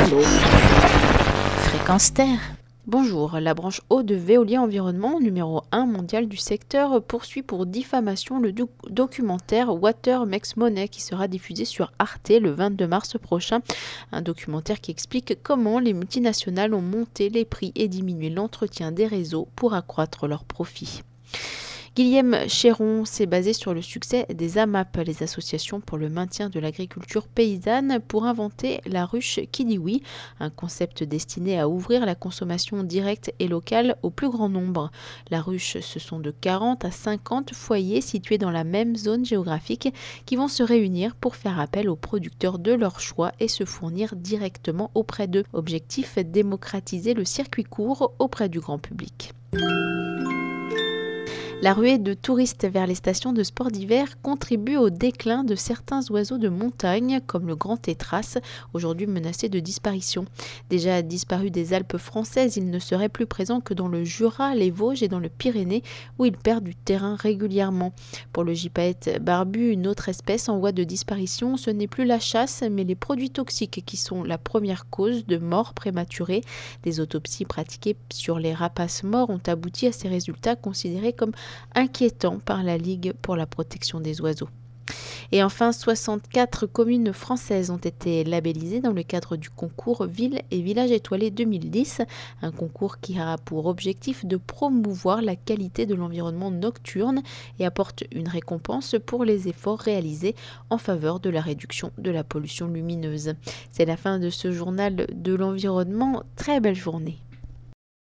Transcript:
l'eau. Fréquence Terre. Bonjour, la branche eau de Veolia Environnement, numéro 1 mondial du secteur, poursuit pour diffamation le documentaire Water Makes Money qui sera diffusé sur Arte le 22 mars prochain. Un documentaire qui explique comment les multinationales ont monté les prix et diminué l'entretien des réseaux pour accroître leurs profits. Guillaume Chéron s'est basé sur le succès des AMAP, les associations pour le maintien de l'agriculture paysanne, pour inventer la ruche qui dit oui, un concept destiné à ouvrir la consommation directe et locale au plus grand nombre. La ruche, ce sont de 40 à 50 foyers situés dans la même zone géographique qui vont se réunir pour faire appel aux producteurs de leur choix et se fournir directement auprès d'eux. Objectif, démocratiser le circuit court auprès du grand public. La ruée de touristes vers les stations de sport d'hiver contribue au déclin de certains oiseaux de montagne, comme le grand tétras, aujourd'hui menacé de disparition. Déjà disparu des Alpes françaises, il ne serait plus présent que dans le Jura, les Vosges et dans le Pyrénées, où il perd du terrain régulièrement. Pour le gypaète barbu, une autre espèce en voie de disparition, ce n'est plus la chasse, mais les produits toxiques qui sont la première cause de mort prématurée. Des autopsies pratiquées sur les rapaces morts ont abouti à ces résultats considérés comme inquiétant par la Ligue pour la protection des oiseaux. Et enfin, 64 communes françaises ont été labellisées dans le cadre du concours Villes et Villages étoilés 2010, un concours qui a pour objectif de promouvoir la qualité de l'environnement nocturne et apporte une récompense pour les efforts réalisés en faveur de la réduction de la pollution lumineuse. C'est la fin de ce journal de l'environnement. Très belle journée.